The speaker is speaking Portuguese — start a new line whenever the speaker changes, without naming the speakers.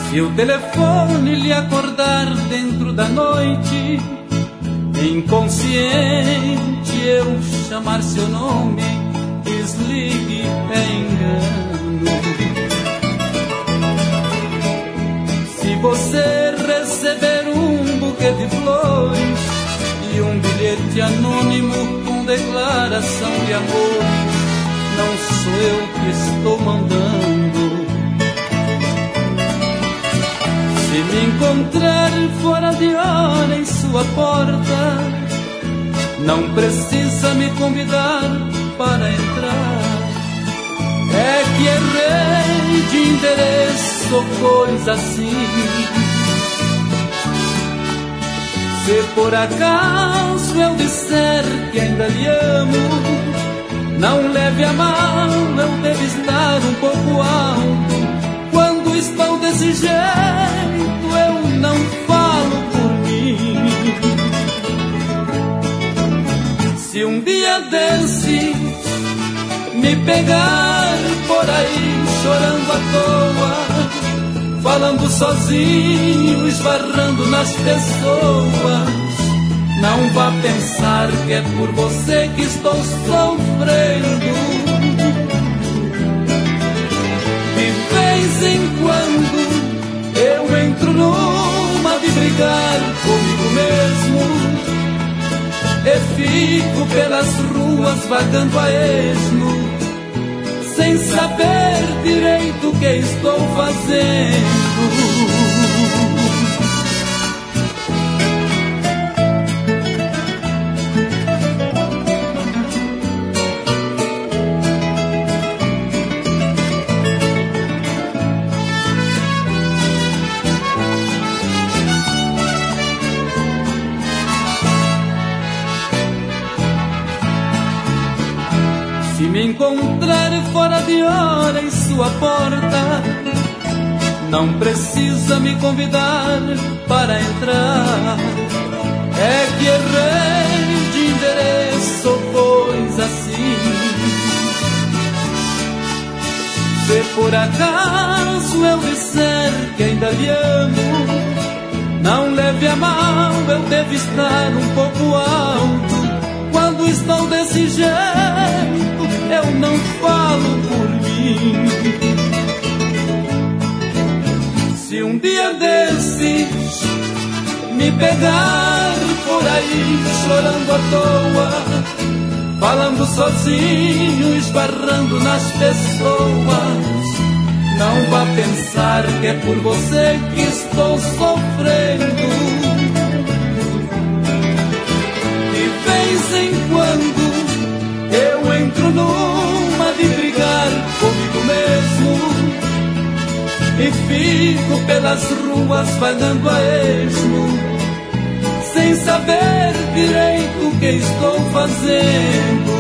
Se o telefone lhe acordar dentro da noite, inconsciente eu chamar seu nome, desligue, é engano. Se você receber um buquê de flores e um bilhete anônimo com declaração de amor, não sou eu que estou mandando. Se me encontrar fora de hora em sua porta, não precisa me convidar para entrar. É que errei de endereço ou coisa assim. Se por acaso eu disser que ainda lhe amo, não leve a mal, eu devo estar um pouco alto. Quando estou desse jeito, eu não falo por mim. Se um dia desses me pegar por aí chorando à toa, falando sozinho, esbarrando nas pessoas, não vá pensar que é por você que estou sofrendo. De vez em quando eu entro numa de brigar comigo mesmo e fico pelas ruas vagando a esmo, sem saber direito o que estou fazendo. Se me encontrar fora de hora em sua porta, não precisa me convidar para entrar. É que errei de endereço ou coisa assim. Se por acaso eu disser que ainda lhe amo, não leve a mal, eu devo estar um pouco alto. Quando estou desse jeito, eu não falo por mim. Se um dia desses me pegar por aí chorando à toa, falando sozinho, esbarrando nas pessoas, não vá pensar que é por você que estou sofrendo. De vez em quando eu entro numa de brigar comigo mesmo e fico pelas ruas vagando a esmo, sem saber direito o que estou fazendo.